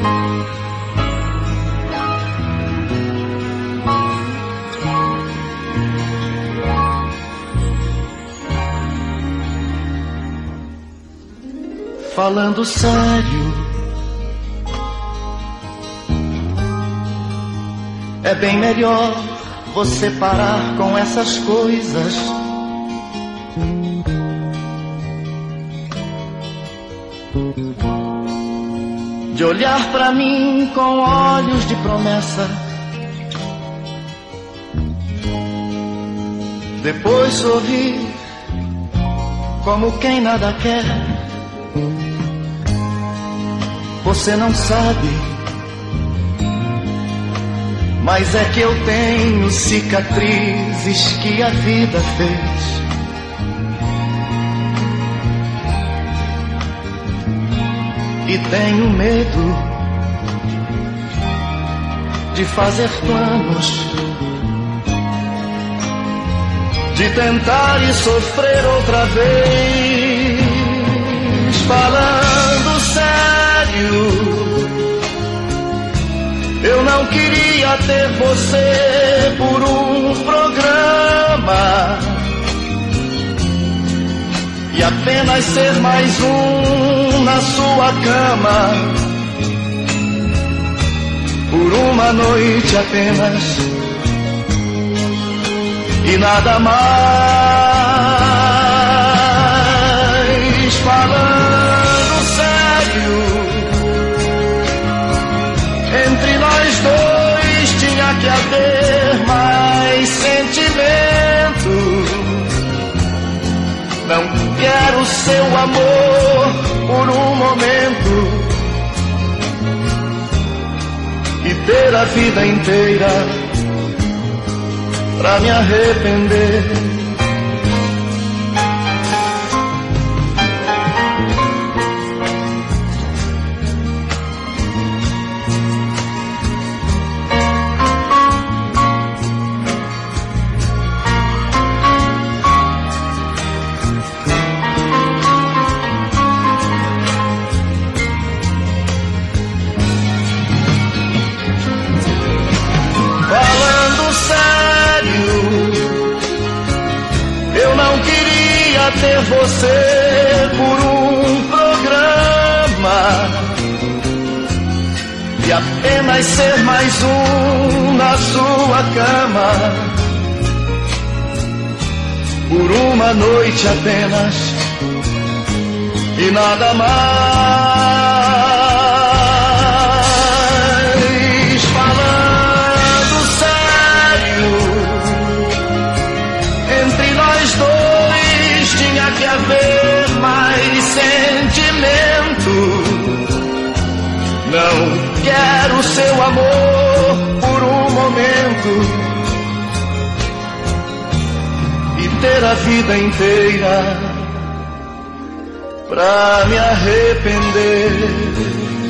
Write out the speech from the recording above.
Falando sério, é bem melhor você parar com essas coisas. De olhar pra mim com olhos de promessa, depois sorrir como quem nada quer. Você não sabe, mas é que eu tenho cicatrizes que a vida fez. E tenho medo de fazer planos, de tentar e sofrer outra vez. Falando sério, eu não queria ter você por um programa e apenas ser mais um na sua cama, por uma noite apenas e nada mais. Falando sério, entre nós dois tinha que haver mais sentimento. Não quero seu amor por um momento e ter a vida inteira pra me arrepender. Ter você por um programa e apenas ser mais um na sua cama, por uma noite apenas e nada mais. Falando sério, entre nós dois tinha que haver mais sentimento. Não quero seu amor por um momento e ter a vida inteira pra me arrepender.